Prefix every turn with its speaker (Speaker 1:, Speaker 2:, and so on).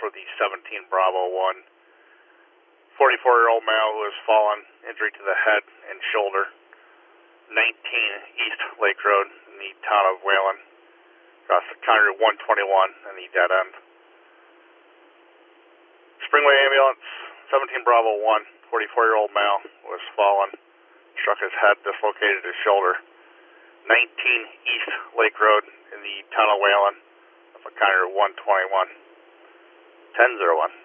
Speaker 1: for the 17 Bravo 1. 44-year-old male who has fallen, injury to the head and shoulder. 19 East Lake Road in the town of Whalen. Across the County Route 121 and the dead end. Springway Ambulance, 17 Bravo 1. 44-year-old male who has fallen, struck his head, dislocated his shoulder. 19 East Lake Road in the town of Whalen, off of County Route 121. 1001.